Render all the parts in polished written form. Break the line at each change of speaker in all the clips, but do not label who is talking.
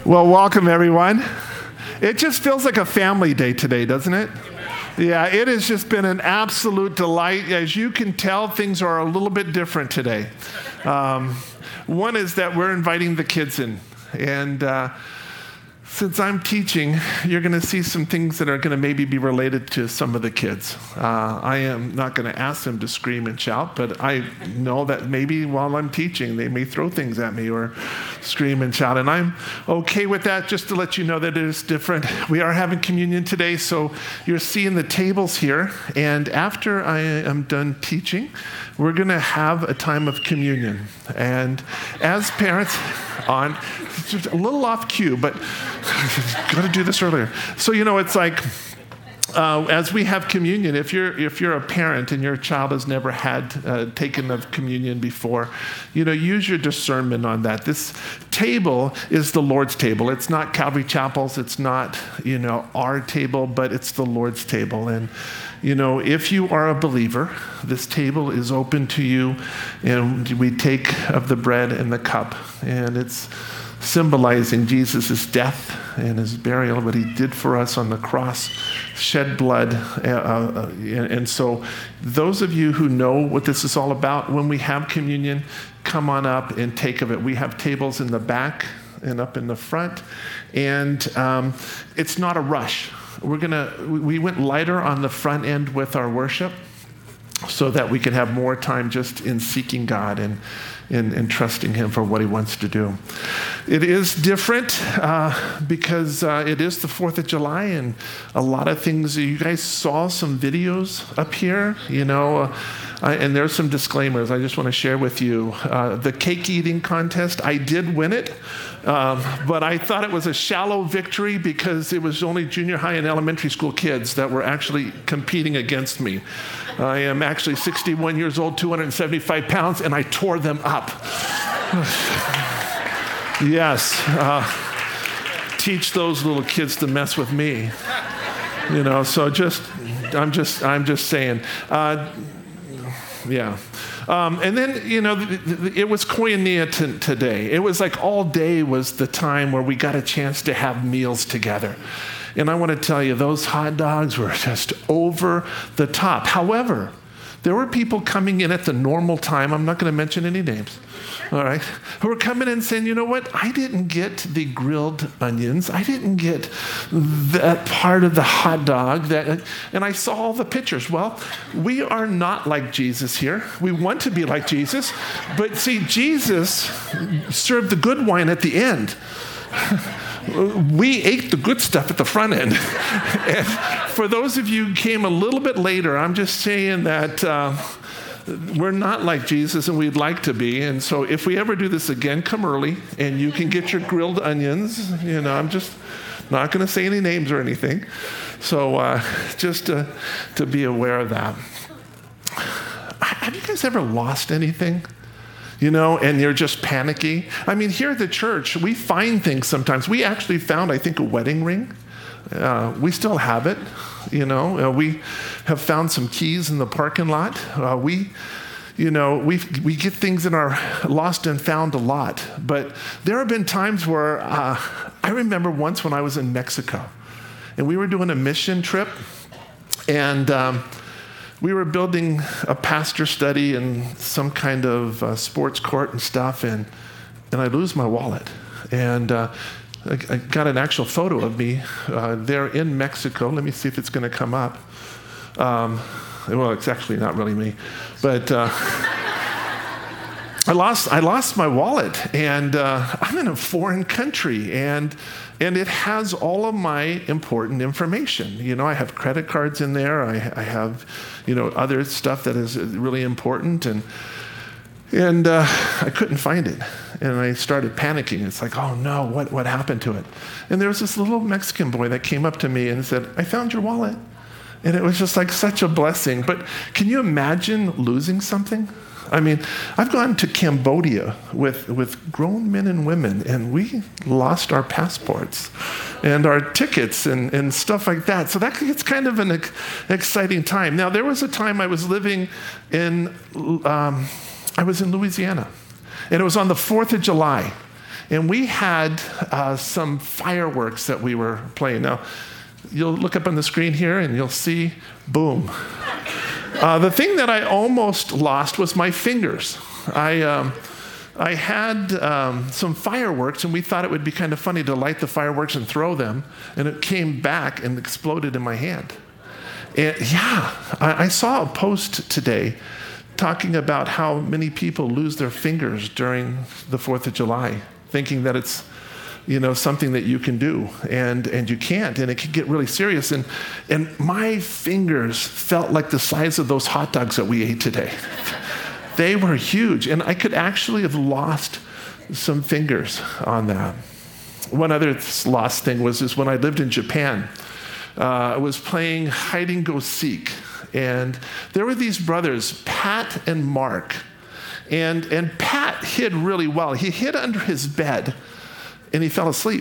Well, welcome everyone. It just feels like a family day today, doesn't it? Yeah, it has just been an absolute delight. As you can tell, things are a little bit different today. One is that we're inviting the kids in. And since I'm teaching, you're going to see some things that are going to maybe be related to some of the kids. I am not going to ask them to scream and shout, but I know that maybe while I'm teaching, they may throw things at me or scream and shout. And I'm okay with that, just to let you know that it is different. We are having communion today, so you're seeing the tables here. And after I am done teaching, we're going to have a time of communion. And as parents, it's just a little off cue, but got to do this earlier. So, it's like, as we have communion, if you're a parent and your child has never had taken of communion before, use your discernment on that. This table is the Lord's table. It's not Calvary Chapel's. It's not, our table, but it's the Lord's table. And, if you are a believer, this table is open to you, and we take of the bread and the cup, and it's symbolizing Jesus' death and his burial, what he did for us on the cross, shed blood. And so those of you who know what this is all about, when we have communion, come on up and take of it. We have tables in the back and up in the front, and it's not a rush. We went lighter on the front end with our worship so that we can have more time just in seeking God and trusting him for what he wants to do. It is different because it is the 4th of July, and a lot of things, you guys saw some videos up here, and there's some disclaimers I just want to share with you. The cake eating contest, I did win it, but I thought it was a shallow victory because it was only junior high and elementary school kids that were actually competing against me. I am actually 61 years old, 275 pounds, and I tore them up. Yes. Teach those little kids to mess with me. So I'm just saying. Yeah. And then, it was Koinonia today. It was like all day was the time where we got a chance to have meals together. And I want to tell you, those hot dogs were just over the top. However, there were people coming in at the normal time. I'm not going to mention any names. All right, who were coming in and saying, you know what, I didn't get the grilled onions. I didn't get that part of the hot dog. And I saw all the pictures. Well, we are not like Jesus here. We want to be like Jesus. But see, Jesus served the good wine at the end. We ate the good stuff at the front end. And for those of you who came a little bit later, I'm just saying that we're not like Jesus, and we'd like to be. And so if we ever do this again, come early, and you can get your grilled onions. I'm just not going to say any names or anything. So just to be aware of that. Have you guys ever lost anything? And you're just panicky. I mean, here at the church, we find things sometimes. We actually found, I think, a wedding ring. We still have it. We have found some keys in the parking lot. We get things in our lost and found a lot. But there have been times where I remember once when I was in Mexico, and we were doing a mission trip, and we were building a pastor study and some kind of sports court and stuff, and I lose my wallet. And I got an actual photo of me there in Mexico. Let me see if it's going to come up. Well, it's actually not really me, but I lost my wallet, and I'm in a foreign country, and it has all of my important information. I have credit cards in there. I have, other stuff that is really important, and I couldn't find it. And I started panicking. It's like, oh no, what happened to it? And there was this little Mexican boy that came up to me and said, I found your wallet. And it was just like such a blessing. But can you imagine losing something? I mean, I've gone to Cambodia with grown men and women, and we lost our passports and our tickets and stuff like that. So it's kind of an exciting time. Now, there was a time I was living in Louisiana, and it was on the 4th of July. And we had some fireworks that we were playing. Now, you'll look up on the screen here and you'll see, boom. The thing that I almost lost was my fingers. I had some fireworks, and we thought it would be kind of funny to light the fireworks and throw them, and it came back and exploded in my hand. And I saw a post today talking about how many people lose their fingers during the 4th of July, thinking that it's something that you can do, and you can't, and it can get really serious. And my fingers felt like the size of those hot dogs that we ate today. They were huge, and I could actually have lost some fingers on that. One other lost thing was when I lived in Japan. I was playing hide and go seek, and there were these brothers, Pat and Mark, and Pat hid really well. He hid under his bed, and he fell asleep.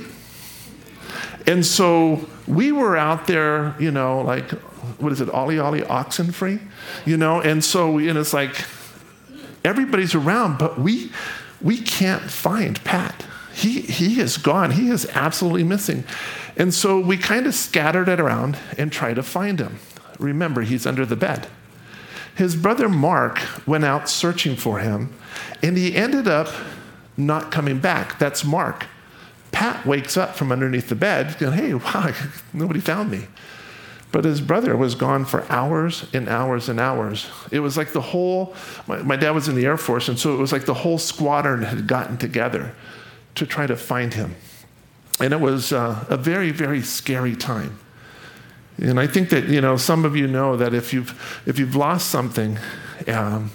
And so we were out there, like, what is it, Ollie oxen free, and so it's like, everybody's around, but we can't find Pat. He is gone. He is absolutely missing. And so we kind of scattered it around and tried to find him. Remember, he's under the bed. His brother Mark went out searching for him, and he ended up not coming back. That's Mark. Pat wakes up from underneath the bed going, hey, wow, nobody found me. But his brother was gone for hours and hours and hours. It was like my dad was in the Air Force, and so it was like the whole squadron had gotten together to try to find him. And it was a very, very scary time. And I think that, some of you know that if you've lost something and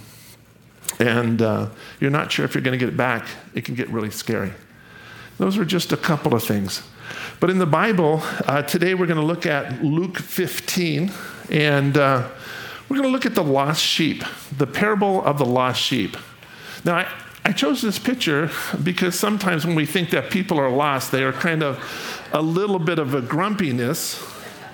you're not sure if you're going to get it back, it can get really scary. Those were just a couple of things. But in the Bible, today we're going to look at Luke 15, and we're going to look at the lost sheep, the parable of the lost sheep. Now, I chose this picture because sometimes when we think that people are lost, they are kind of a little bit of a grumpiness.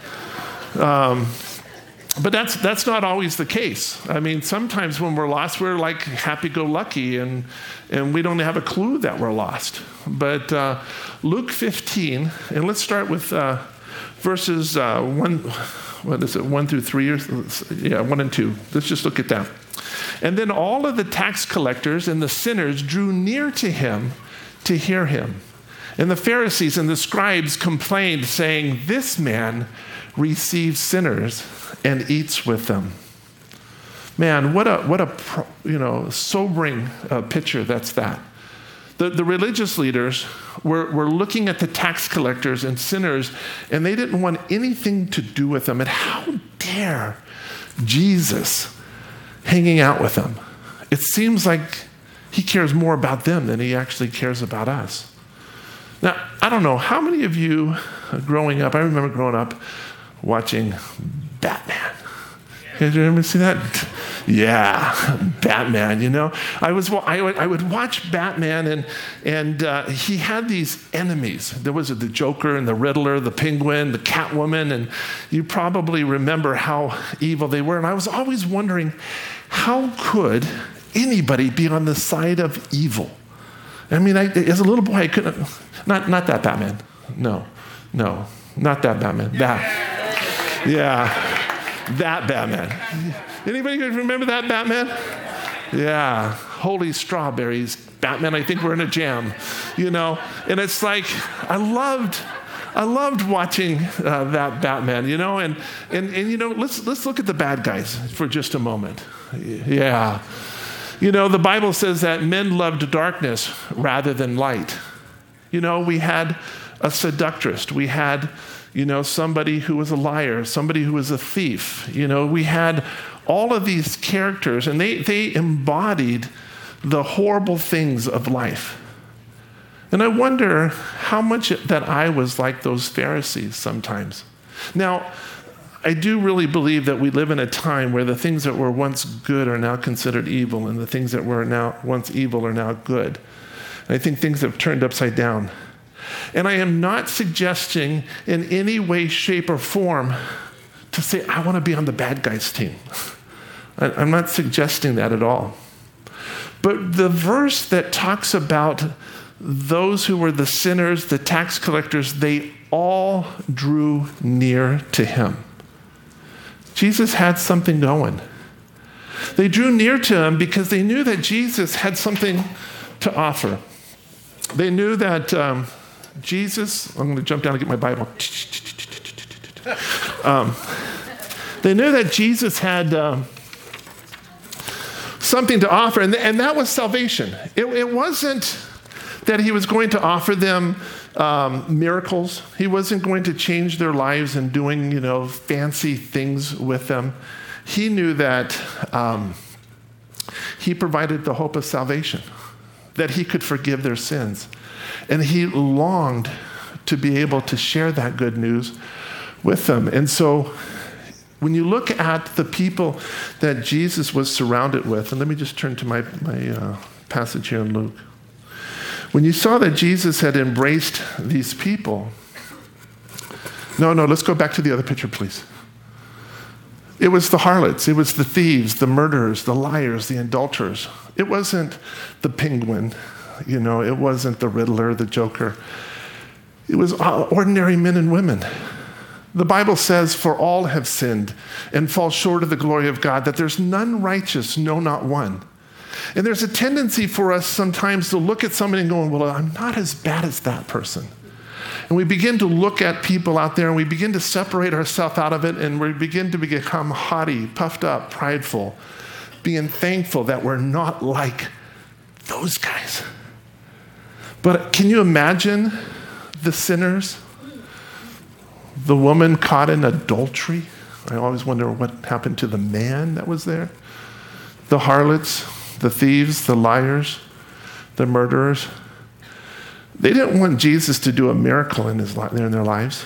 But that's not always the case. I mean, sometimes when we're lost, we're like happy-go-lucky, and we don't have a clue that we're lost. But Luke 15, and let's start with verses 1 through 3, 1 and 2. Let's just look at that. And then all of the tax collectors and the sinners drew near to him to hear him. And the Pharisees and the scribes complained, saying, "This man receives sinners and eats with them." Man, what a sobering picture that's that. The religious leaders were looking at the tax collectors and sinners, and they didn't want anything to do with them. And how dare Jesus hanging out with them? It seems like he cares more about them than he actually cares about us. Now, I don't know, how many of you growing up, I remember growing up watching Batman. Did you ever see that? Yeah, Batman, I would watch Batman, and he had these enemies. There was the Joker and the Riddler, the Penguin, the Catwoman, and you probably remember how evil they were. And I was always wondering, how could anybody be on the side of evil? I mean, as a little boy, I couldn't. Not that Batman. No, not that Batman. That Batman. Anybody remember that Batman? Yeah, holy strawberries, Batman. I think we're in a jam, And it's like I loved watching that Batman, and let's look at the bad guys for just a moment. Yeah. The Bible says that men loved darkness rather than light. We had a seductress. We had, somebody who was a liar, somebody who was a thief. We had all of these characters, and they embodied the horrible things of life. And I wonder how much that I was like those Pharisees sometimes. Now, I do really believe that we live in a time where the things that were once good are now considered evil, and the things that were now once evil are now good. And I think things have turned upside down. And I am not suggesting in any way, shape, or form to say, I want to be on the bad guys' team. I'm not suggesting that at all. But the verse that talks about those who were the sinners, the tax collectors, they all drew near to him. Jesus had something going. They drew near to him because they knew that Jesus had something to offer. They knew that Jesus, I'm going to jump down and get my Bible. They knew that Jesus had something to offer, and that was salvation. It wasn't that he was going to offer them miracles. He wasn't going to change their lives and doing, fancy things with them. He knew that he provided the hope of salvation, that he could forgive their sins. And he longed to be able to share that good news with them. And so when you look at the people that Jesus was surrounded with, and let me just turn to my passage here in Luke. When you saw that Jesus had embraced these people, no, let's go back to the other picture, please. It was the harlots, it was the thieves, the murderers, the liars, the adulterers. It wasn't the penguin, it wasn't the Riddler, the Joker. It was ordinary men and women. The Bible says, for all have sinned and fall short of the glory of God, that there's none righteous, no, not one. And there's a tendency for us sometimes to look at somebody and go, well, I'm not as bad as that person. And we begin to look at people out there and we begin to separate ourselves out of it, and we begin to become haughty, puffed up, prideful, being thankful that we're not like those guys. But can you imagine the sinners? The woman caught in adultery. I always wonder what happened to the man that was there. The harlots, the thieves, the liars, the murderers. They didn't want Jesus to do a miracle in their lives.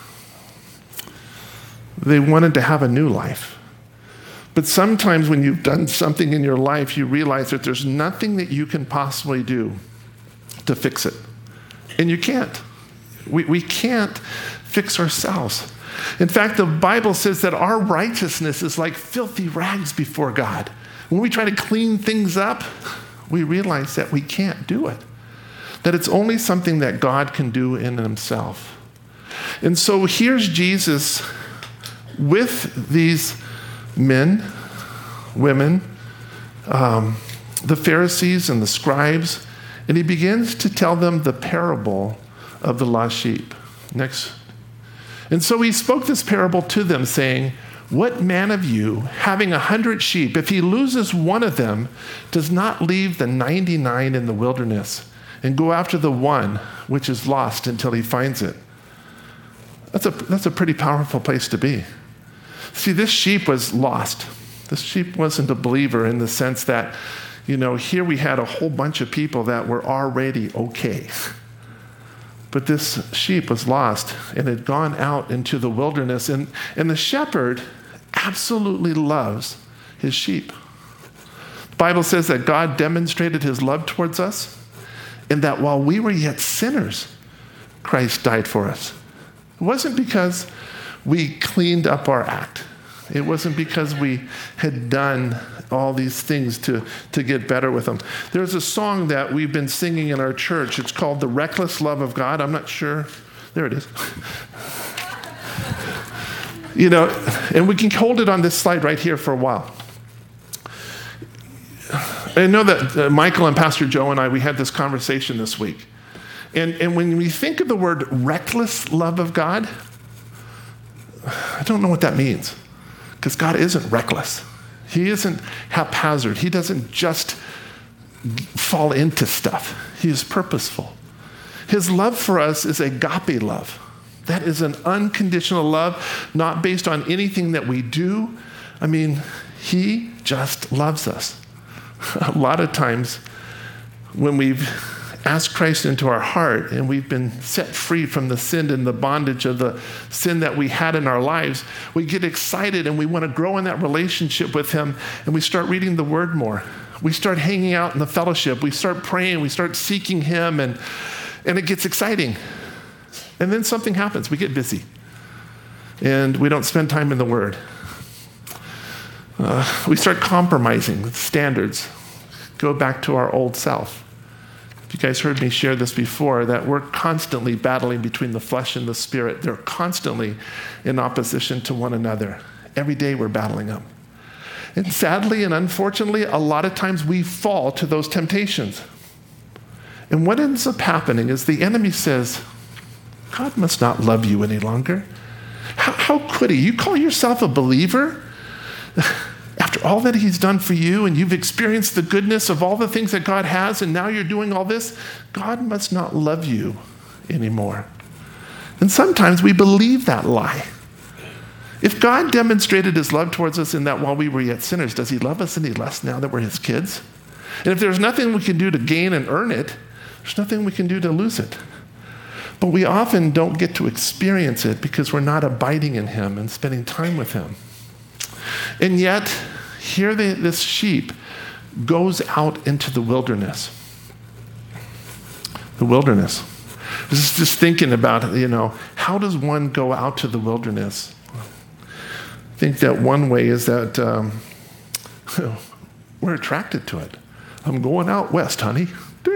They wanted to have a new life. But sometimes when you've done something in your life, you realize that there's nothing that you can possibly do to fix it. And you can't. We can't fix ourselves. In fact, the Bible says that our righteousness is like filthy rags before God. When we try to clean things up, we realize that we can't do it. That it's only something that God can do in himself. And so here's Jesus with these men, women, the Pharisees and the scribes, and he begins to tell them the parable of the lost sheep. Next. And so he spoke this parable to them, saying, what man of you, having 100 sheep, if he loses one of them, does not leave the 99 in the wilderness and go after the one which is lost until he finds it? That's a pretty powerful place to be. See, this sheep was lost. This sheep wasn't a believer in the sense that, here we had a whole bunch of people that were already okay. But this sheep was lost and had gone out into the wilderness. And the shepherd absolutely loves his sheep. The Bible says that God demonstrated his love towards us, and that while we were yet sinners, Christ died for us. It wasn't because we cleaned up our act. It wasn't because we had done all these things to get better with them. There's a song that we've been singing in our church. It's called The Reckless Love of God. I'm not sure. There it is. And we can hold it on this slide right here for a while. I know that Michael and Pastor Joe and I, we had this conversation this week. And when we think of the word reckless love of God, I don't know what that means. Because God isn't reckless. He isn't haphazard. He doesn't just fall into stuff. He is purposeful. His love for us is agape love. That is an unconditional love, not based on anything that we do. I mean, he just loves us. A lot of times when we've asked Christ into our heart and we've been set free from the sin and the bondage of the sin that we had in our lives, we get excited and we want to grow in that relationship with him, and we start reading the word more. We start hanging out in the fellowship. We start praying. We start seeking him, and it gets exciting. And then something happens. We get busy and we don't spend time in the word. We start compromising with standards, go back to our old self. If You guys heard me share this before, that we're constantly battling between the flesh and the spirit. They're constantly in opposition to one another. Every day we're battling them. And sadly and unfortunately, a lot of times we fall to those temptations. And what ends up happening is the enemy says, God must not love you any longer. How could he? You call yourself a believer? After all that he's done for you and you've experienced the goodness of all the things that God has and now you're doing all this, God must not love you anymore. And sometimes we believe that lie. If God demonstrated his love towards us in that while we were yet sinners, does he love us any less now that we're his kids? And if there's nothing we can do to gain and earn it, there's nothing we can do to lose it. But we often don't get to experience it because we're not abiding in him and spending time with him. And yet, here this sheep goes out into the wilderness. The wilderness. Just thinking about, how does one go out to the wilderness? I think that one way is that we're attracted to it. I'm going out west, honey.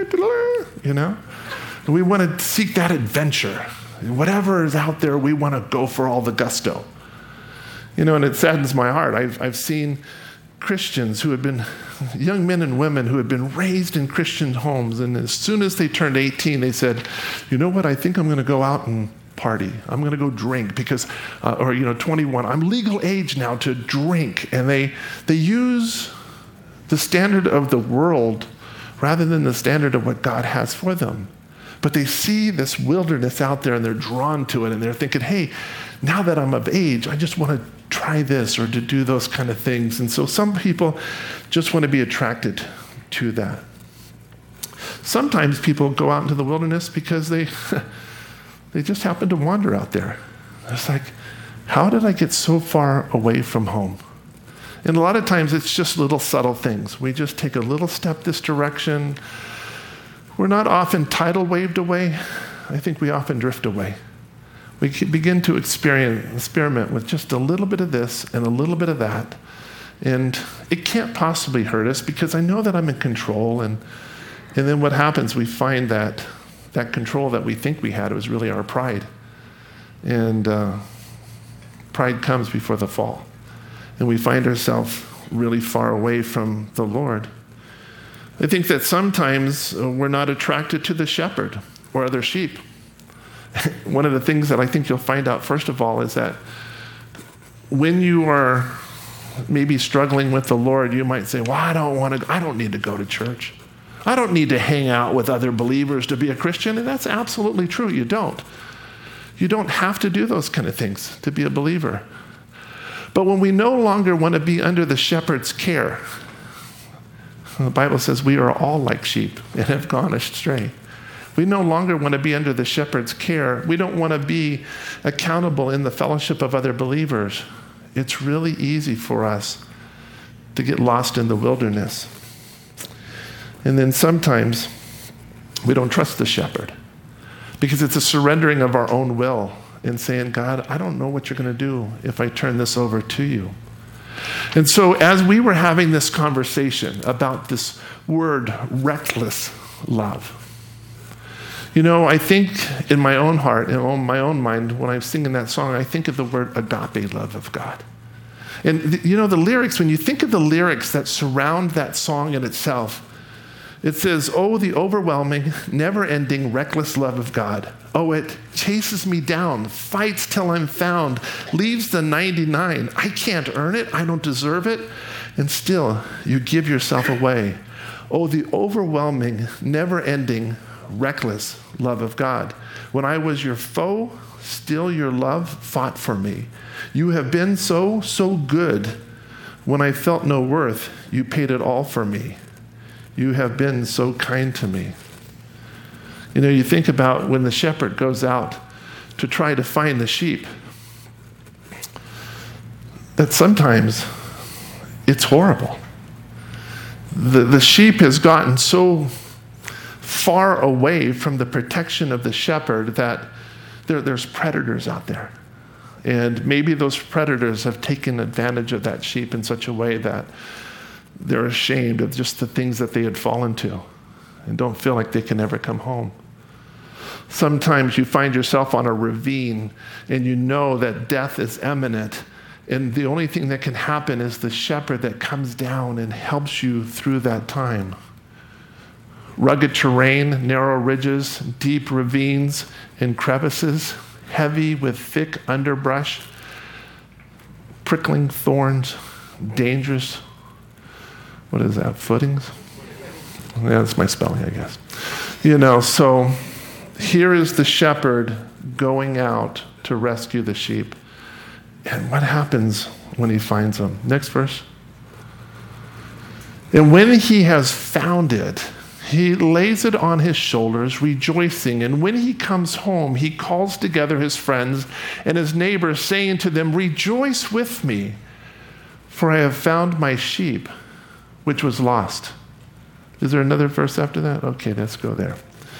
We want to seek that adventure. Whatever is out there, we want to go for all the gusto. And it saddens my heart. I've seen Christians who have been, young men and women who have been raised in Christian homes, and as soon as they turned 18, they said, you know what, I think I'm going to go out and party. I'm going to go drink because, 21, I'm legal age now to drink. And they use the standard of the world rather than the standard of what God has for them. But they see this wilderness out there and they're drawn to it and they're thinking, hey, now that I'm of age, I just want to try this or to do those kind of things. And so some people just want to be attracted to that. Sometimes people go out into the wilderness because they just happen to wander out there. It's like, how did I get so far away from home? And a lot of times it's just little subtle things. We just take a little step this direction. We're not often tidal waved away. I think we often drift away. We begin to experiment with just a little bit of this and a little bit of that. And it can't possibly hurt us because I know that I'm in control. And then what happens, we find that control that we think we had was really our pride. And pride comes before the fall. And we find ourselves really far away from the Lord. I think that sometimes we're not attracted to the shepherd or other sheep. One of the things that I think you'll find out, first of all, is that when you are maybe struggling with the Lord, you might say, well, I don't need to go to church. I don't need to hang out with other believers to be a Christian. And that's absolutely true. You don't. You don't have to do those kind of things to be a believer. But when we no longer want to be under the shepherd's care, the Bible says we are all like sheep and have gone astray. We no longer want to be under the shepherd's care. We don't want to be accountable in the fellowship of other believers. It's really easy for us to get lost in the wilderness. And then sometimes we don't trust the shepherd because it's a surrendering of our own will and saying, God, I don't know what you're going to do if I turn this over to you. And so as we were having this conversation about this word, reckless love, I think in my own heart, in my own mind, when I'm singing that song, I think of the word agape love of God. And the lyrics, when you think of the lyrics that surround that song in itself, it says, oh, the overwhelming, never-ending, reckless love of God. Oh, it chases me down, fights till I'm found, leaves the 99. I can't earn it. I don't deserve it. And still, you give yourself away. Oh, the overwhelming, never-ending, reckless love of God. When I was your foe, still your love fought for me. You have been so good. When I felt no worth, you paid it all for me. You have been so kind to me. You think about when the shepherd goes out to try to find the sheep, that sometimes it's horrible. The sheep has gotten so far away from the protection of the shepherd that there's predators out there. And maybe those predators have taken advantage of that sheep in such a way that they're ashamed of just the things that they had fallen to. and don't feel like they can ever come home. Sometimes you find yourself on a ravine and you know that death is imminent, and the only thing that can happen is the shepherd that comes down and helps you through that time. Rugged terrain, narrow ridges, deep ravines and crevices, heavy with thick underbrush, prickling thorns, dangerous, what is that, footings? Yeah, that's my spelling, I guess. So here is the shepherd going out to rescue the sheep. And what happens when he finds them? Next verse. And when he has found it, he lays it on his shoulders, rejoicing. And when he comes home, he calls together his friends and his neighbors, saying to them, "Rejoice with me, for I have found my sheep, which was lost." Is there another verse after that? Okay, let's go there.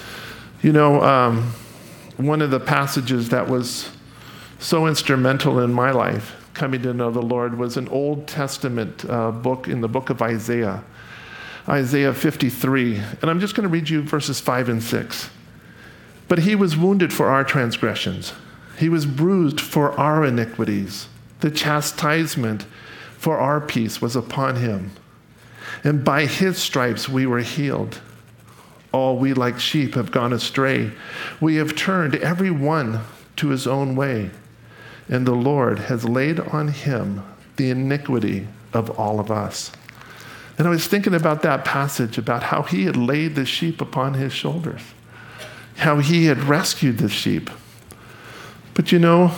One of the passages that was so instrumental in my life, coming to know the Lord, was an Old Testament book in the book of Isaiah. Isaiah 53. And I'm just going to read you verses 5 and 6. "But he was wounded for our transgressions. He was bruised for our iniquities. The chastisement for our peace was upon him. And by his stripes we were healed. All we like sheep have gone astray. We have turned every one to his own way. And the Lord has laid on him the iniquity of all of us." And I was thinking about that passage, about how he had laid the sheep upon his shoulders, how he had rescued the sheep. But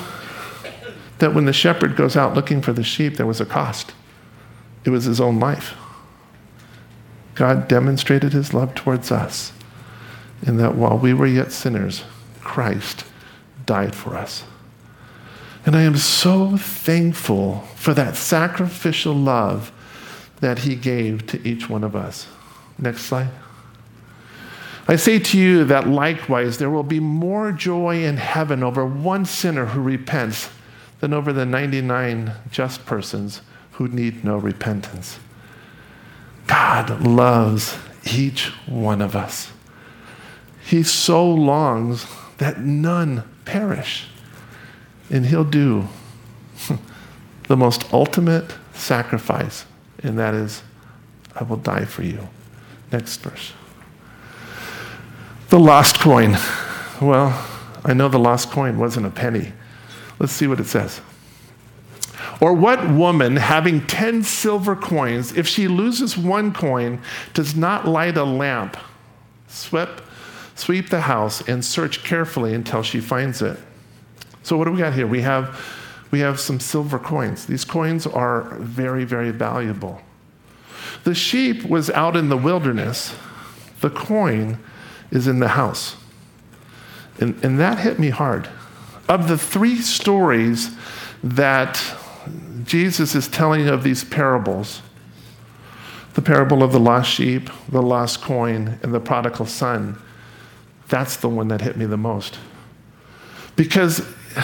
that when the shepherd goes out looking for the sheep, there was a cost. It was his own life. God demonstrated his love towards us in that while we were yet sinners, Christ died for us. And I am so thankful for that sacrificial love that he gave to each one of us. Next slide. "I say to you that likewise there will be more joy in heaven over one sinner who repents than over the 99 just persons who need no repentance." God loves each one of us. He so longs that none perish. And he'll do the most ultimate sacrifice, and that is, "I will die for you." Next verse. The lost coin. Well, I know the lost coin wasn't a penny. Let's see what it says. "Or what woman, having 10 silver coins, if she loses one coin, does not light a lamp, sweep the house, and search carefully until she finds it?" So what do we got here? We have some silver coins. These coins are very, very valuable. The sheep was out in the wilderness. The coin is in the house. And that hit me hard. Of the 3 stories that Jesus is telling of these parables, the parable of the lost sheep, the lost coin, and the prodigal son, that's the one that hit me the most. Because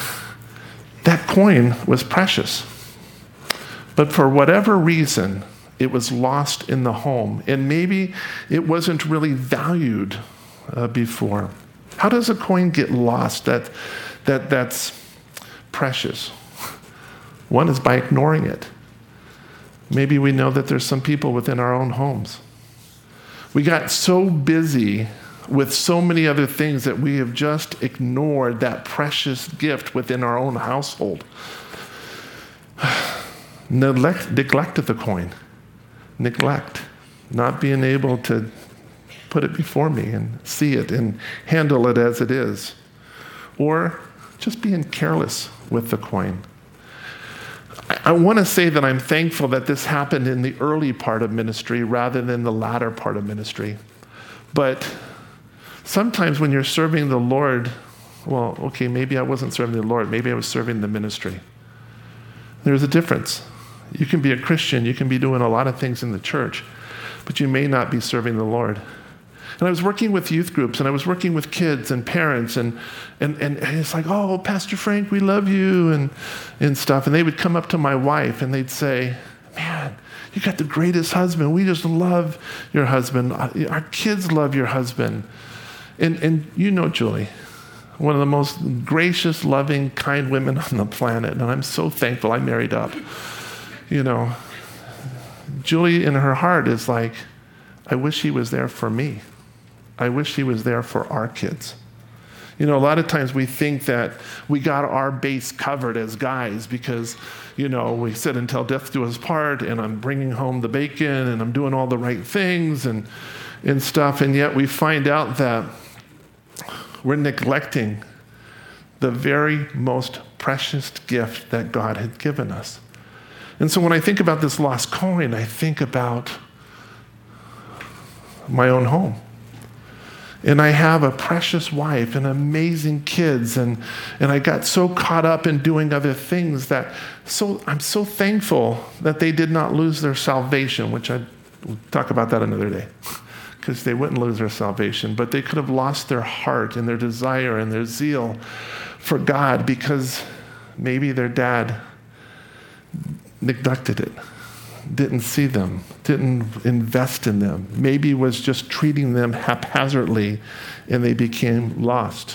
that coin was precious. But for whatever reason, it was lost in the home. And maybe it wasn't really valued before. How does a coin get lost that's precious? One is by ignoring it. Maybe we know that there's some people within our own homes. We got so busy with so many other things that we have just ignored that precious gift within our own household. Neglected the coin. Neglect. Not being able to put it before me and see it and handle it as it is. Or just being careless with the coin. I want to say that I'm thankful that this happened in the early part of ministry rather than the latter part of ministry. But sometimes when you're serving the Lord, well, okay, maybe I wasn't serving the Lord. Maybe I was serving the ministry. There's a difference. You can be a Christian. You can be doing a lot of things in the church, but you may not be serving the Lord. And I was working with youth groups, and I was working with kids and parents, and it's like, "Oh, Pastor Frank, we love you," and stuff. And they would come up to my wife, and they'd say, "Man, You got the greatest husband. We just love your husband. Our kids love your husband. And you know Julie, one of the most gracious, loving, kind women on the planet. And I'm so thankful I married up. You know, Julie in her heart is like, I wish he was there for me. I wish he was there for our kids. You know, a lot of times we think that we got our base covered as guys because, you know, we sit until death do us part, and I'm bringing home the bacon, and I'm doing all the right things and stuff, and yet we find out that we're neglecting the very most precious gift that God had given us. And so when I think about this lost coin, I think about my own home. And I have a precious wife and amazing kids, and I got so caught up in doing other things that I'm so thankful that they did not lose their salvation, which we'll talk about that another day, because they wouldn't lose their salvation, but they could have lost their heart and their desire and their zeal for God because maybe their dad neglected it, didn't see them, didn't invest in them, maybe was just treating them haphazardly, and they became lost.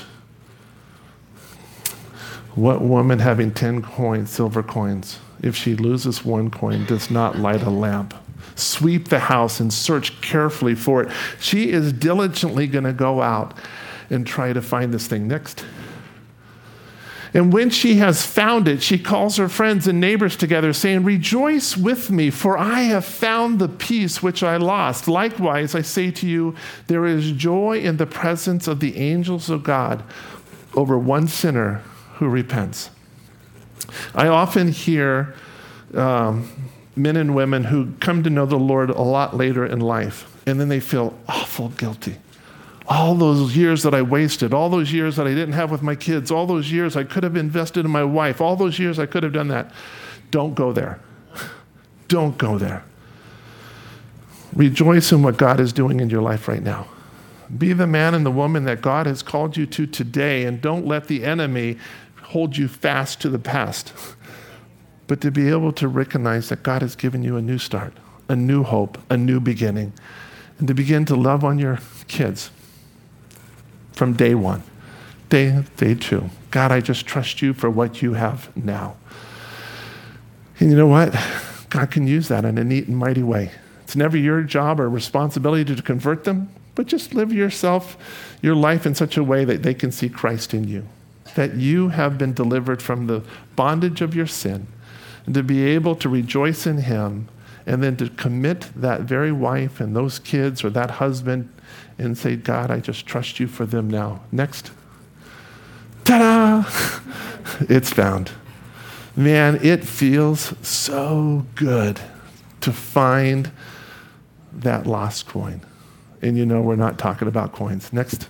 What woman having 10 coins, silver coins, if she loses one coin, does not light a lamp, sweep the house, and search carefully for it? She is diligently going to go out and try to find this thing. Next. And when she has found it, she calls her friends and neighbors together, saying, "Rejoice with me, for I have found the piece which I lost. Likewise, I say to you, there is joy in the presence of the angels of God over one sinner who repents." I often hear men and women who come to know the Lord a lot later in life, and then they feel awful guilty. All those years that I wasted, all those years that I didn't have with my kids, all those years I could have invested in my wife, all those years I could have done that. Don't go there. Don't go there. Rejoice in what God is doing in your life right now. Be the man and the woman that God has called you to today, and don't let the enemy hold you fast to the past, but to be able to recognize that God has given you a new start, a new hope, a new beginning, and to begin to love on your kids. From day one, day two. God, I just trust you for what you have now. And you know what? God can use that in a neat and mighty way. It's never your job or responsibility to convert them, but just live your life in such a way that they can see Christ in you, that you have been delivered from the bondage of your sin, and to be able to rejoice in him, and then to commit that very wife and those kids or that husband and say, God, I just trust you for them now. Next. Ta-da! It's found. Man, it feels so good to find that lost coin. And you know we're not talking about coins. Next.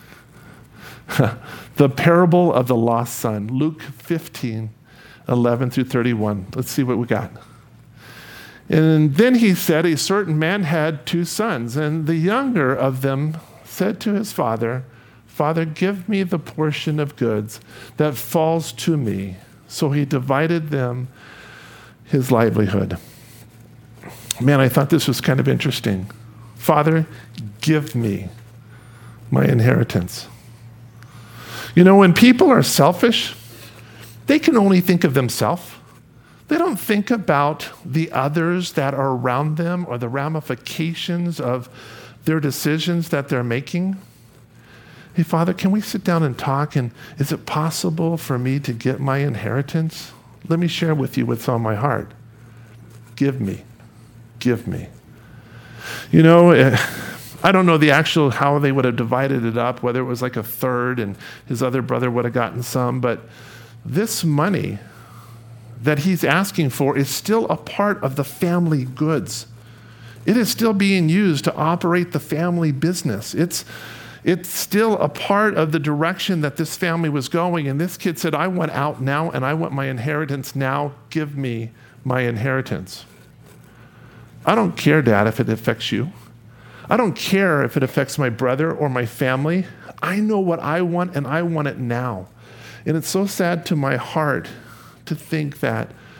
The parable of the lost son. Luke 15, 11 through 31. Let's see what we got. And then he said, a certain man had 2 sons, and the younger of them said to his father, Father, give me the portion of goods that falls to me. So he divided them his livelihood. Man, I thought this was kind of interesting. Father, give me my inheritance. You know, when people are selfish, they can only think of themselves. They don't think about the others that are around them or the ramifications of their decisions that they're making. Hey, Father, can we sit down and talk? And is it possible for me to get my inheritance? Let me share with you what's on my heart. Give me. Give me. You know, I don't know the actual how they would have divided it up, whether it was like a third and his other brother would have gotten some, but this money that he's asking for is still a part of the family goods. It is still being used to operate the family business. It's still a part of the direction that this family was going. And this kid said, I want out now and I want my inheritance now. Give me my inheritance. I don't care, Dad, if it affects you. I don't care if it affects my brother or my family. I know what I want and I want it now. And it's so sad to my heart to think that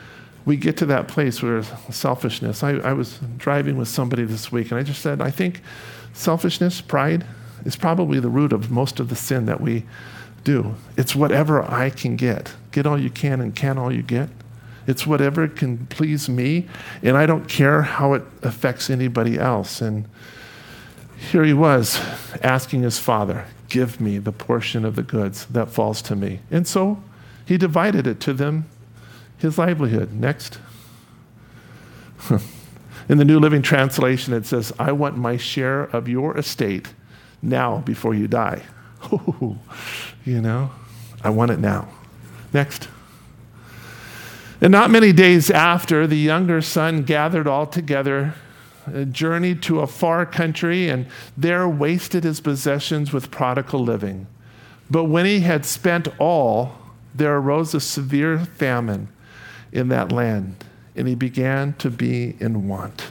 we get to that place where selfishness. I was driving with somebody this week, and I just said, I think selfishness, pride, is probably the root of most of the sin that we do. It's whatever I can get. Get all you can and can all you get. It's whatever can please me, and I don't care how it affects anybody else. And here he was asking his father, give me the portion of the goods that falls to me. And so he divided it to them, his livelihood. Next. In the New Living Translation, it says, I want my share of your estate now before you die. I want it now. Next. And not many days after, the younger son gathered all together, journeyed to a far country, and there wasted his possessions with prodigal living. But when he had spent all, there arose a severe famine in that land, and he began to be in want.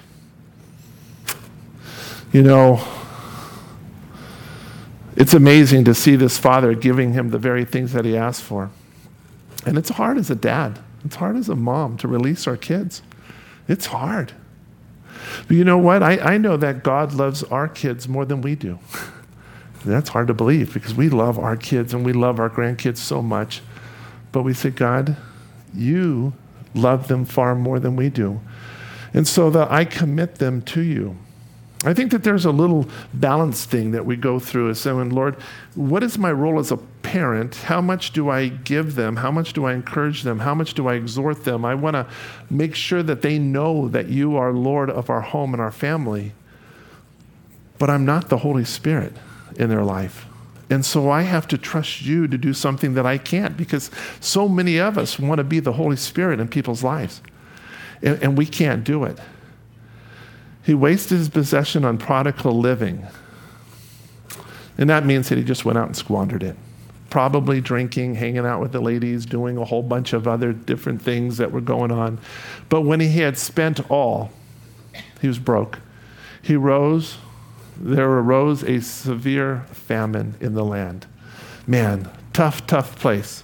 It's amazing to see this father giving him the very things that he asked for. And it's hard as a dad. It's hard as a mom to release our kids. It's hard. But you know what? I know that God loves our kids more than we do. That's hard to believe because we love our kids and we love our grandkids so much. But we say, God, you love them far more than we do. And so that I commit them to you. I think that there's a little balance thing that we go through is saying, Lord, what is my role as a parent? How much do I give them? How much do I encourage them? How much do I exhort them? I want to make sure that they know that you are Lord of our home and our family. But I'm not the Holy Spirit in their life. And so I have to trust you to do something that I can't because so many of us want to be the Holy Spirit in people's lives. And we can't do it. He wasted his possession on prodigal living. And that means that he just went out and squandered it. Probably drinking, hanging out with the ladies, doing a whole bunch of other different things that were going on. But when he had spent all, he was broke. There arose a severe famine in the land. Man, tough place.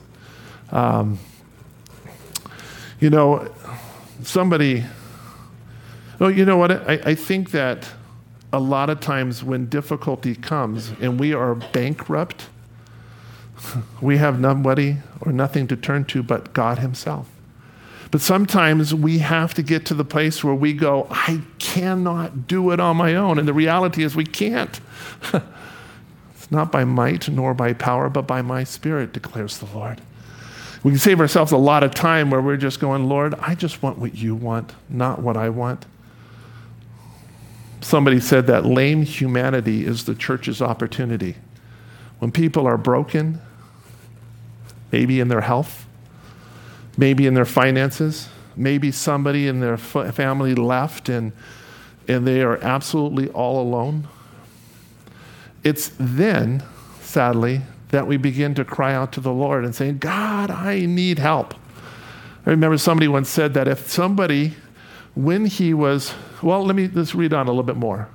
I think that a lot of times when difficulty comes and we are bankrupt, we have nobody or nothing to turn to but God himself. But sometimes we have to get to the place where we go, I cannot do it on my own. And the reality is we can't. It's not by might nor by power, but by my Spirit, declares the Lord. We can save ourselves a lot of time where we're just going, Lord, I just want what you want, not what I want. Somebody said that lame humanity is the church's opportunity. When people are broken, maybe in their health, maybe in their finances, maybe somebody in their family left and they are absolutely all alone, it's then, sadly, that we begin to cry out to the Lord and say, God, I need help. I remember somebody once said that if somebody, let's read on a little bit more.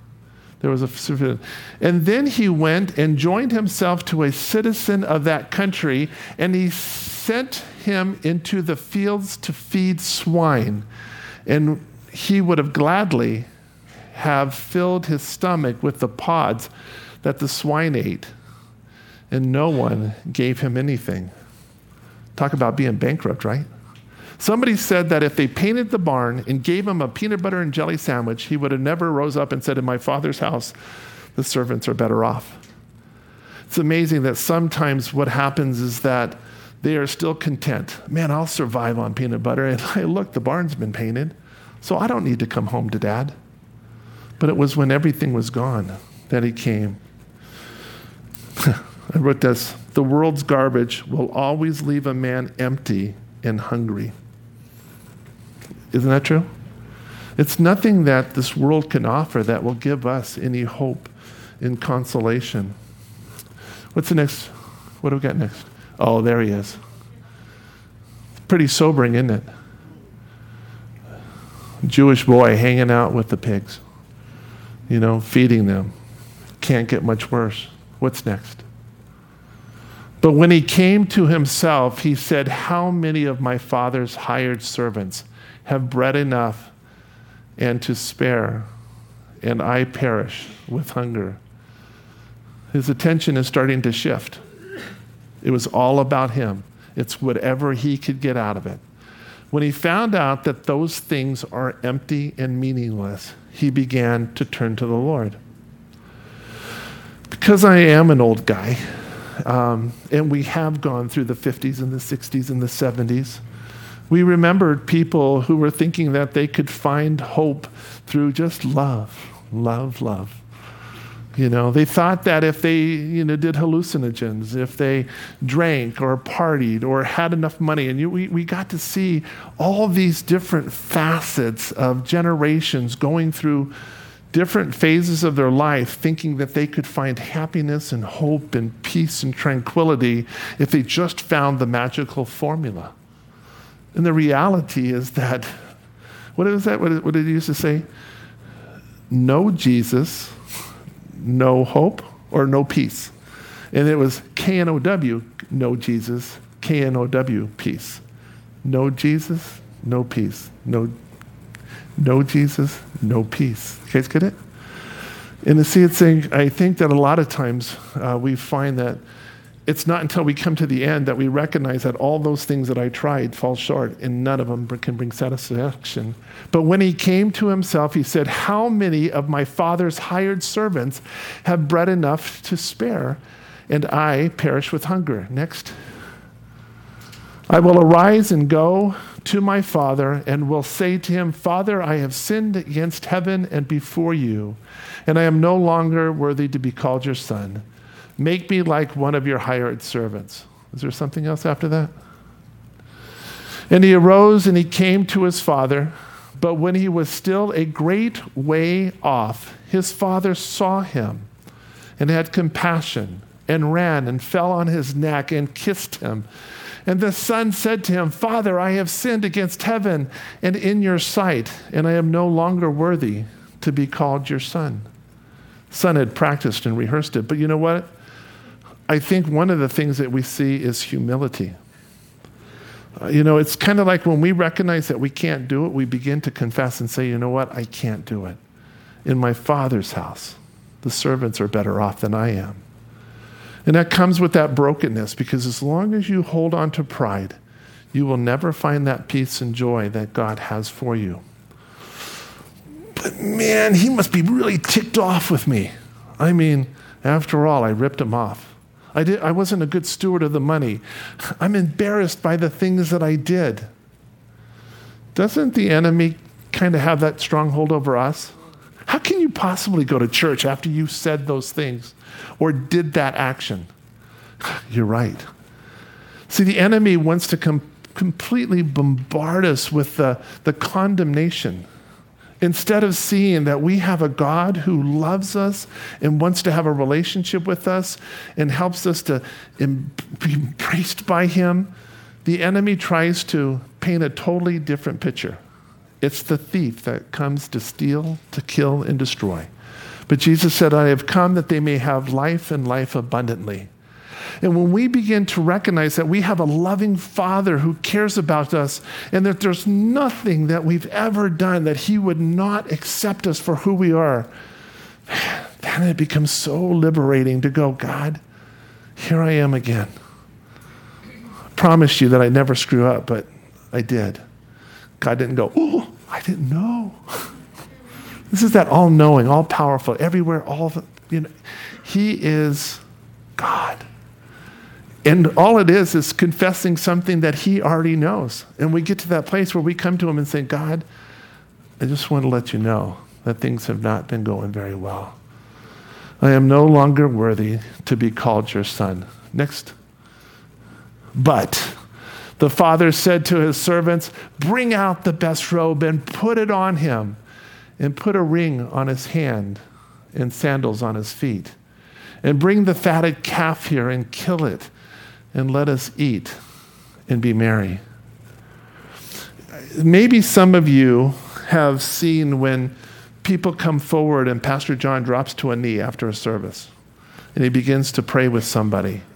And then he went and joined himself to a citizen of that country, and he sent him into the fields to feed swine. And he would have gladly have filled his stomach with the pods that the swine ate. And no one gave him anything. Talk about being bankrupt, right? Somebody said that if they painted the barn and gave him a peanut butter and jelly sandwich, he would have never rose up and said, in my Father's house, the servants are better off. It's amazing that sometimes what happens is that they are still content. Man, I'll survive on peanut butter. And hey, look, the barn's been painted, so I don't need to come home to Dad. But it was when everything was gone that he came. I wrote this, the world's garbage will always leave a man empty and hungry. Isn't that true? It's nothing that this world can offer that will give us any hope and consolation. What's the next? What do we got next? Oh, there he is. Pretty sobering, isn't it? Jewish boy hanging out with the pigs, feeding them. Can't get much worse. What's next? But when he came to himself, he said, how many of my father's hired servants have bread enough and to spare, and I perish with hunger? His attention is starting to shift. It was all about him. It's whatever he could get out of it. When he found out that those things are empty and meaningless, he began to turn to the Lord. Because I am an old guy, and we have gone through the 50s and the 60s and the 70s, we remembered people who were thinking that they could find hope through just love. They thought that if they, did hallucinogens, if they drank or partied or had enough money, and we got to see all these different facets of generations going through different phases of their life, thinking that they could find happiness and hope and peace and tranquility if they just found the magical formula. And the reality is that, what did he used to say? No Jesus, no hope, or no peace. And it was K-N-O-W, no Jesus, K-N-O-W, peace. No Jesus, no peace. No Jesus, no peace. You guys get it? And to see it saying, I think that a lot of times we find that it's not until we come to the end that we recognize that all those things that I tried fall short and none of them can bring satisfaction. But when he came to himself, he said, how many of my father's hired servants have bread enough to spare, and I perish with hunger? Next. I will arise and go to my father and will say to him, Father, I have sinned against heaven and before you, and I am no longer worthy to be called your son. Make me like one of your hired servants. Is there something else after that? And he arose and he came to his father, but when he was still a great way off, his father saw him and had compassion and ran and fell on his neck and kissed him. And the son said to him, Father, I have sinned against heaven and in your sight, and I am no longer worthy to be called your son. Son had practiced and rehearsed it, but you know what? I think one of the things that we see is humility. It's kind of like when we recognize that we can't do it, we begin to confess and say, you know what? I can't do it. In my Father's house, the servants are better off than I am. And that comes with that brokenness, because as long as you hold on to pride, you will never find that peace and joy that God has for you. But man, he must be really ticked off with me. I mean, after all, I ripped him off. I wasn't a good steward of the money. I'm embarrassed by the things that I did. Doesn't the enemy kind of have that stronghold over us? How can you possibly go to church after you said those things or did that action? You're right. See, the enemy wants to completely bombard us with the condemnation, instead of seeing that we have a God who loves us and wants to have a relationship with us and helps us to be embraced by him. The enemy tries to paint a totally different picture. It's the thief that comes to steal, to kill, and destroy. But Jesus said, I have come that they may have life and life abundantly. And when we begin to recognize that we have a loving Father who cares about us, and that there's nothing that we've ever done that he would not accept us for who we are, then it becomes so liberating to go, God, here I am again. I promise you that I never screw up, but I did. God didn't go, oh, I didn't know. This is that all-knowing, all-powerful, everywhere, he is God. And all it is confessing something that he already knows. And we get to that place where we come to him and say, God, I just want to let you know that things have not been going very well. I am no longer worthy to be called your son. Next. But the father said to his servants, bring out the best robe and put it on him, and put a ring on his hand and sandals on his feet. And bring the fatted calf here and kill it, and let us eat and be merry. Maybe some of you have seen when people come forward and Pastor John drops to a knee after a service and he begins to pray with somebody.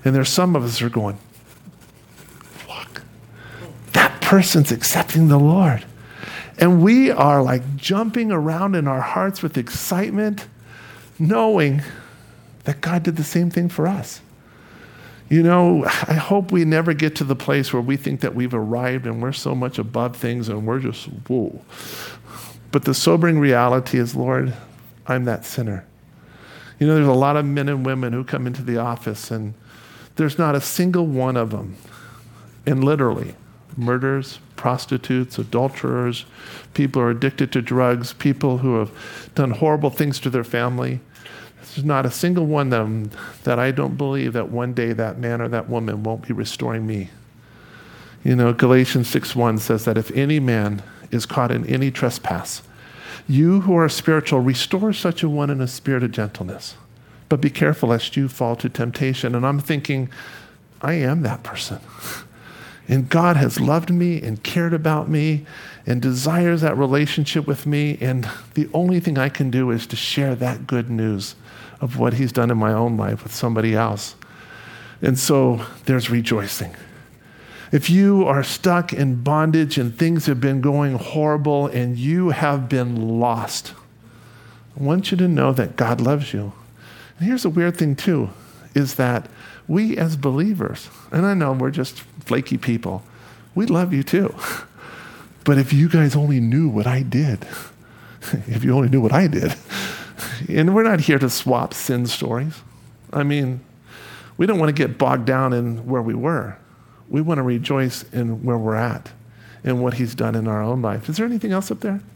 And there's some of us who are going, look, that person's accepting the Lord. And we are like jumping around in our hearts with excitement, knowing that God did the same thing for us. You know, I hope we never get to the place where we think that we've arrived and we're so much above things and we're just, whoa. But the sobering reality is, Lord, I'm that sinner. You know, there's a lot of men and women who come into the office and there's not a single one of them, and literally, murderers, prostitutes, adulterers, people who are addicted to drugs, people who have done horrible things to their family. There's not a single one of them that I don't believe that one day that man or that woman won't be restoring me. You know, Galatians 6:1 says that if any man is caught in any trespass, you who are spiritual, restore such a one in a spirit of gentleness. But be careful lest you fall to temptation. And I'm thinking, I am that person. And God has loved me and cared about me and desires that relationship with me. And the only thing I can do is to share that good news of what he's done in my own life with somebody else. And so there's rejoicing. If you are stuck in bondage and things have been going horrible and you have been lost, I want you to know that God loves you. And here's a weird thing too, is that we as believers, and I know we're just flaky people, we love you too. But if you guys only knew what I did, if you only knew what I did, and we're not here to swap sin stories. I mean, we don't want to get bogged down in where we were. We want to rejoice in where we're at and what he's done in our own life. Is there anything else up there?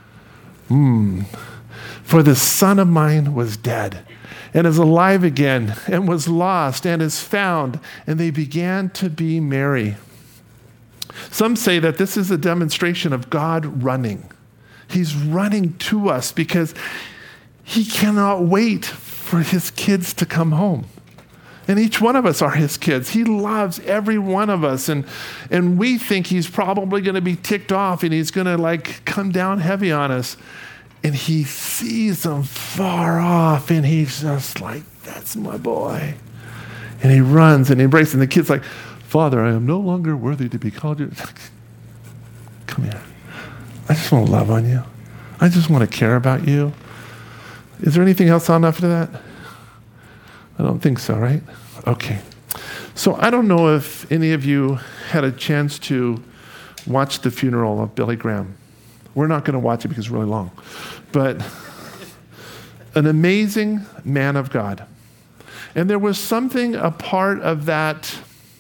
For the son of mine was dead and is alive again and was lost and is found, and they began to be merry. Some say that this is a demonstration of God running. He's running to us because he cannot wait for his kids to come home. And each one of us are his kids. He loves every one of us. And we think he's probably going to be ticked off and he's going to like come down heavy on us. And he sees them far off and he's just like, that's my boy. And he runs and embraces. And the kid's like, Father, I am no longer worthy to be called your... Come here. I just want to love on you. I just want to care about you. Is there anything else on after that? I don't think so, right? Okay. So I don't know if any of you had a chance to watch the funeral of Billy Graham. We're not going to watch it because it's really long. But an amazing man of God. And there was something, a part of that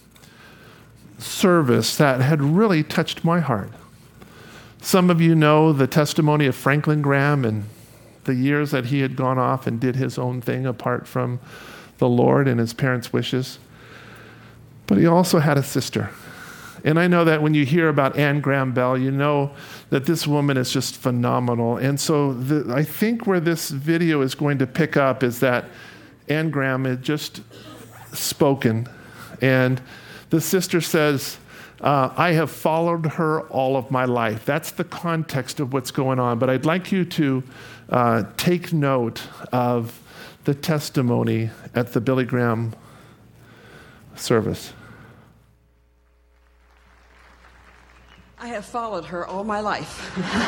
service that had really touched my heart. Some of you know the testimony of Franklin Graham and the years that he had gone off and did his own thing apart from the Lord and his parents' wishes. But he also had a sister. And I know that when you hear about Anne Graham Bell, you know that this woman is just phenomenal. And so I think where this video is going to pick up is that Anne Graham had just spoken. And the sister says, I have followed her all of my life. That's the context of what's going on. But I'd like you to take note of the testimony at the Billy Graham service.
I have followed her all my life.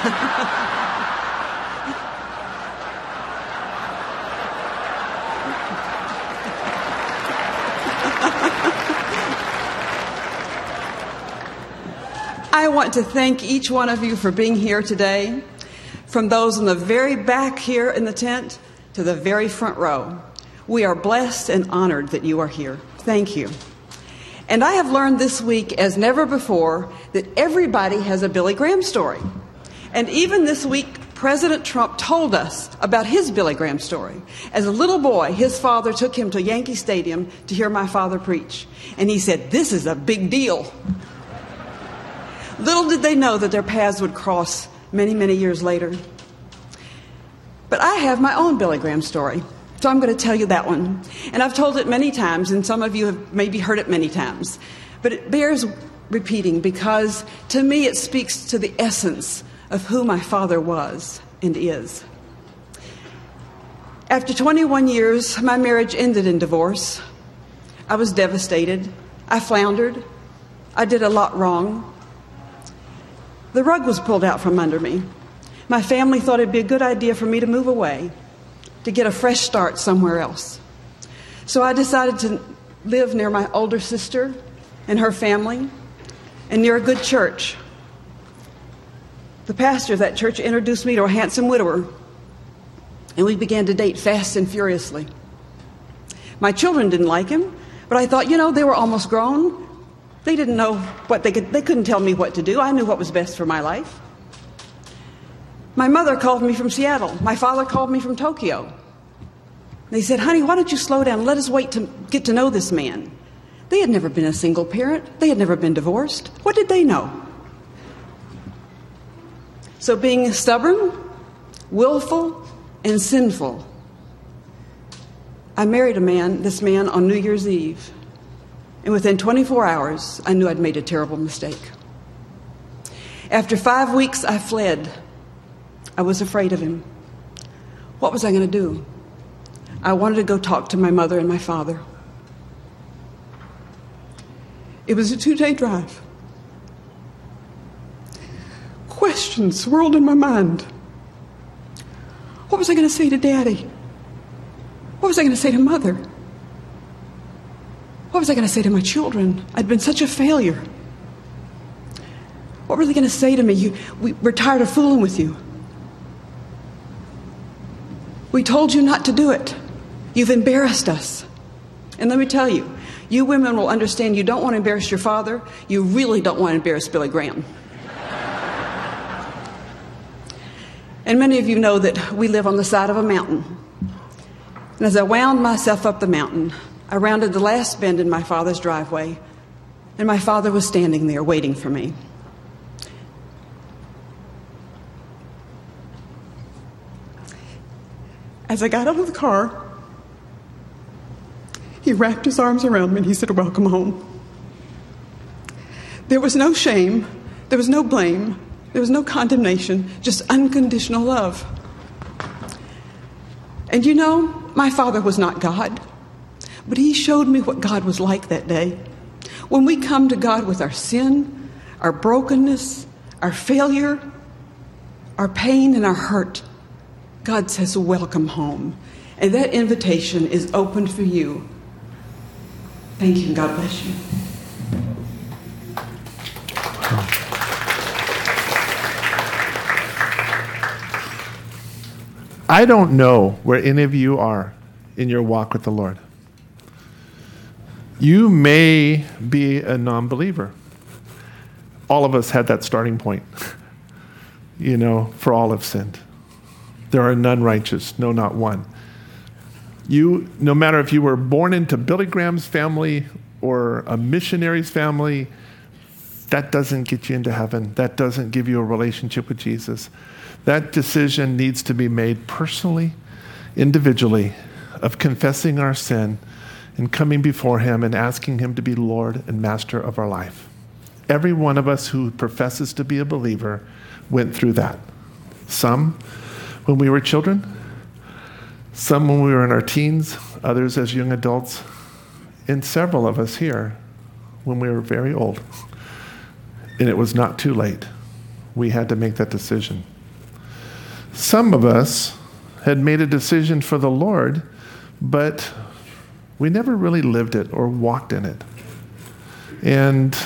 I want to thank each one of you for being here today, from those in the very back here in the tent to the very front row. We are blessed and honored that you are here. Thank you. And I have learned this week, as never before, that everybody has a Billy Graham story. And even this week, President Trump told us about his Billy Graham story. As a little boy, his father took him to Yankee Stadium to hear my father preach. And he said, "This is a big deal." Little did they know that their paths would cross many, many years later. But I have my own Billy Graham story. So I'm going to tell you that one. And I've told it many times, and some of you have maybe heard it many times. But it bears repeating because, to me, it speaks to the essence of who my father was and is. After 21 years, my marriage ended in divorce. I was devastated. I floundered. I did a lot wrong. The rug was pulled out from under me. My family thought it'd be a good idea for me to move away, to get a fresh start somewhere else. So I decided to live near my older sister and her family, and near a good church. The pastor of that church introduced me to a handsome widower, and we began to date fast and furiously. My children didn't like him, but I thought, they were almost grown. They didn't know they couldn't tell me what to do. I knew what was best for my life. My mother called me from Seattle. My father called me from Tokyo. They said, honey, why don't you slow down? Let us wait to get to know this man. They had never been a single parent. They had never been divorced. What did they know? So being stubborn, willful, and sinful, I married this man on New Year's Eve. And within 24 hours, I knew I'd made a terrible mistake. After 5 weeks, I fled. I was afraid of him. What was I going to do? I wanted to go talk to my mother and my father. It was a 2-day drive. Questions swirled in my mind. What was I going to say to Daddy? What was I going to say to Mother? What was I going to say to my children? I'd been such a failure. What were they going to say to me? We're tired of fooling with you. We told you not to do it. You've embarrassed us. And let me tell you, you women will understand you don't want to embarrass your father. You really don't want to embarrass Billy Graham. And many of you know that we live on the side of a mountain. And as I wound myself up the mountain, I rounded the last bend in my father's driveway, and my father was standing there waiting for me. As I got out of the car, he wrapped his arms around me and he said, welcome home. There was no shame, there was no blame, there was no condemnation, just unconditional love. And my father was not God, but he showed me what God was like that day. When we come to God with our sin, our brokenness, our failure, our pain, and our hurt, God says, welcome home. And that invitation is open for you. Thank you, and God bless you.
I don't know where any of you are in your walk with the Lord. You may be a non-believer. All of us had that starting point. For all have sinned. There are none righteous, no, not one. No matter if you were born into Billy Graham's family or a missionary's family, that doesn't get you into heaven. That doesn't give you a relationship with Jesus. That decision needs to be made personally, individually, of confessing our sin and coming before him and asking him to be Lord and Master of our life. Every one of us who professes to be a believer went through that. Some when we were children, some when we were in our teens, others as young adults, and several of us here when we were very old. And it was not too late. We had to make that decision. Some of us had made a decision for the Lord, but we never really lived it or walked in it. And,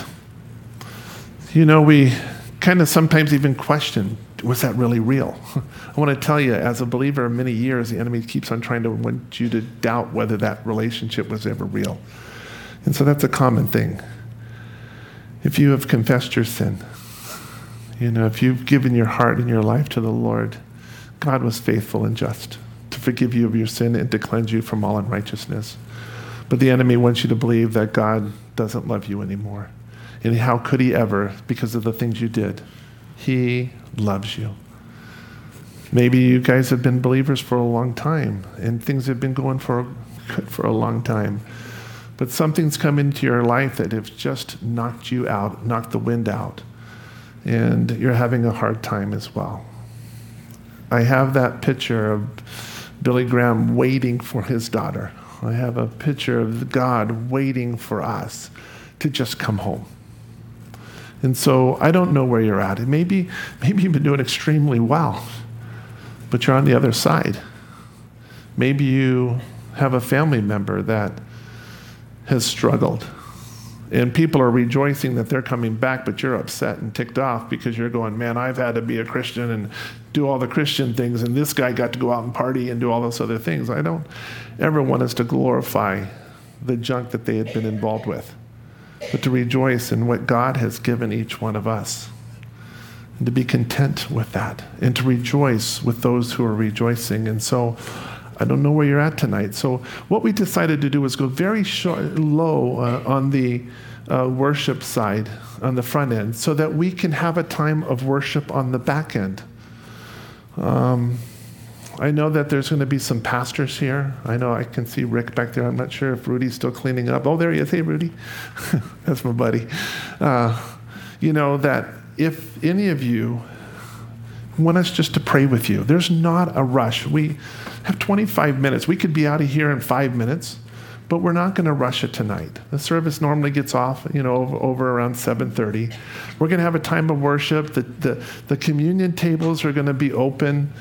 we kind of sometimes even question, was that really real? I want to tell you, as a believer of many years, the enemy keeps on trying to want you to doubt whether that relationship was ever real. And so that's a common thing. If you have confessed your sin, if you've given your heart and your life to the Lord, God was faithful and just to forgive you of your sin and to cleanse you from all unrighteousness. But the enemy wants you to believe that God doesn't love you anymore. And how could he ever, because of the things you did? He loves you. Maybe you guys have been believers for a long time, and things have been going for a long time. But something's come into your life that has just knocked you out, knocked the wind out, and you're having a hard time as well. I have that picture of Billy Graham waiting for his daughter I have a picture of God waiting for us to just come home. And so I don't know where you're at. Maybe you've been doing extremely well, but you're on the other side. Maybe you have a family member that has struggled, and people are rejoicing that they're coming back, but you're upset and ticked off because you're going, man, I've had to be a Christian and do all the Christian things, and this guy got to go out and party and do all those other things. I don't ever want us to glorify the junk that they had been involved with, but to rejoice in what God has given each one of us, and to be content with that, and to rejoice with those who are rejoicing. And so I don't know where you're at tonight. So what we decided to do was go very low on the worship side, on the front end, so that we can have a time of worship on the back end. I know that there's going to be some pastors here. I know I can see Rick back there. I'm not sure if Rudy's still cleaning up. Oh, there he is. Hey, Rudy. That's my buddy. That if any of you want us just to pray with you, there's not a rush. We have 25 minutes. We could be out of here in 5 minutes, but we're not going to rush it tonight. The service normally gets off, over around 7:30. We're going to have a time of worship. The communion tables are going to be open.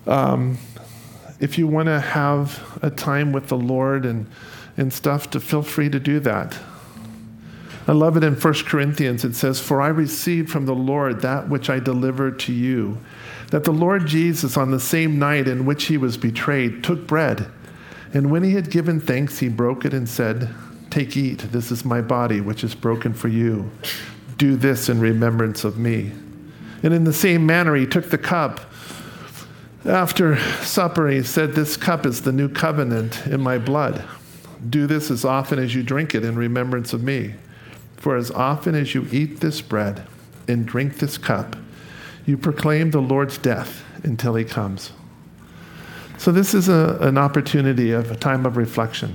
If you want to have a time with the Lord and stuff, to feel free to do that. I love it in 1 Corinthians. It says, "For I received from the Lord that which I delivered to you, that the Lord Jesus, on the same night in which he was betrayed, took bread. And when he had given thanks, he broke it and said, 'Take, eat, this is my body, which is broken for you. Do this in remembrance of me.' And in the same manner, he took the cup after supper. He said, 'This cup is the new covenant in my blood. Do this as often as you drink it in remembrance of me. For as often as you eat this bread and drink this cup, you proclaim the Lord's death until he comes.'" So this is an opportunity of a time of reflection.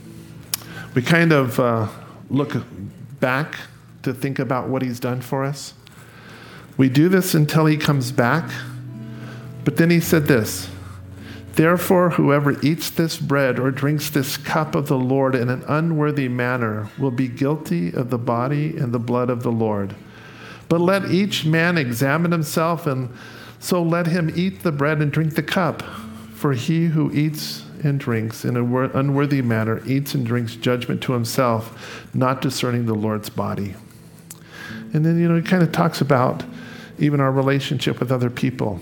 We kind of look back to think about what he's done for us. We do this until he comes back. But then he said this, "Therefore, whoever eats this bread or drinks this cup of the Lord in an unworthy manner will be guilty of the body and the blood of the Lord. But let each man examine himself, and so let him eat the bread and drink the cup. For he who eats and drinks in an unworthy manner eats and drinks judgment to himself, not discerning the Lord's body." And then, he kind of talks about even our relationship with other people.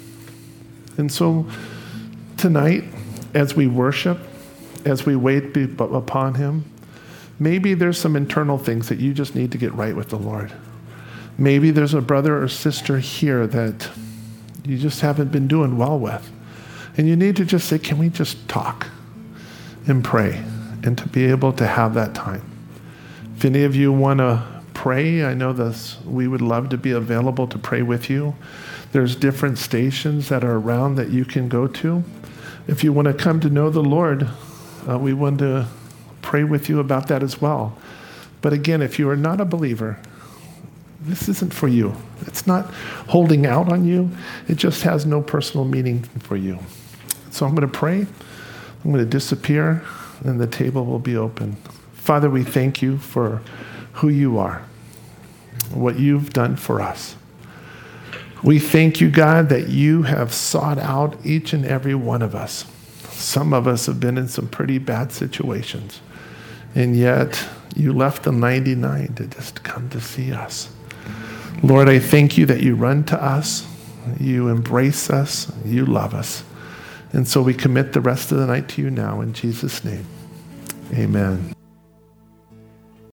And so tonight, as we worship, as we wait upon him, maybe there's some internal things that you just need to get right with the Lord. Maybe there's a brother or sister here that you just haven't been doing well with. And you need to just say, can we just talk and pray, and to be able to have that time. If any of you want to pray, I know we would love to be available to pray with you. There's different stations that are around that you can go to. If you want to come to know the Lord, we want to pray with you about that as well. But again, if you are not a believer, this isn't for you. It's not holding out on you. It just has no personal meaning for you. So I'm going to pray. I'm going to disappear, and the table will be open. Father, we thank you for who you are, what you've done for us. We thank you, God, that you have sought out each and every one of us. Some of us have been in some pretty bad situations, and yet you left the 99 to just come to see us. Lord, I thank you that you run to us, you embrace us, you love us. And so we commit the rest of the night to you now in Jesus' name. Amen.